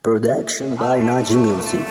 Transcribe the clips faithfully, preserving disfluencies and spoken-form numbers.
Production by Naji Music.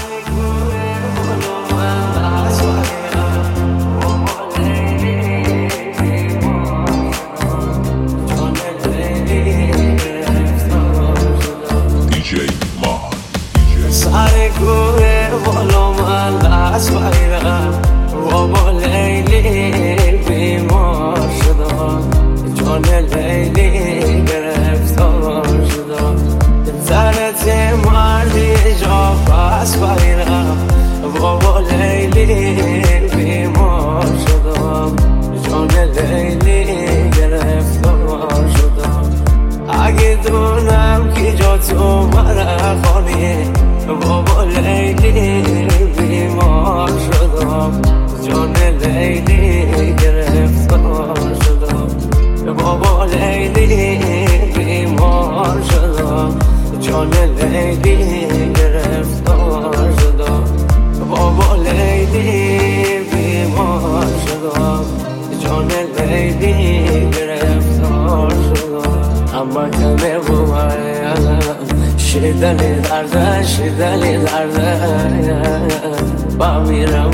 سر کوه بالا من دست بگیرم و با لیلی بیمار شدم، جان لیلی گرفتار شدم. زنت مردی جا پس بگیرم و با لیلی بیمار شدم، جان لیلی گرفتار شدم. اگه دونم که جا تو مرا خانی بابا لیلی بیمار شدم، جان لیلی گرفتار شدم. بابا لیلی بیمار شدم، جان لیلی گرفتار شدم. بابا لیلی بیمار شدم، جان لیلی گرفتار شدم. اما کمه بویم شدلی درده شدلی درده با میرم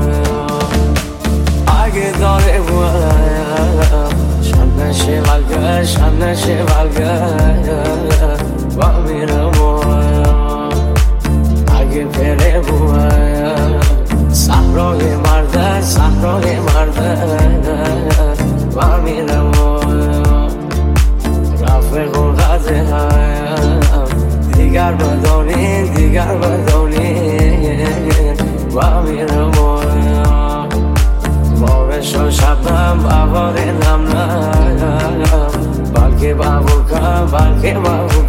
اگه داره بویم شم نشه بلگه شم نشه بلگه با میرم اگه پره بویم صحرای مرده صحرای مرده با میرم رفق و غزه دیگر بدانی دیگر بدانی و میرم بارش و شبم بهار نم نم بلکه بابو کم بلکه بابو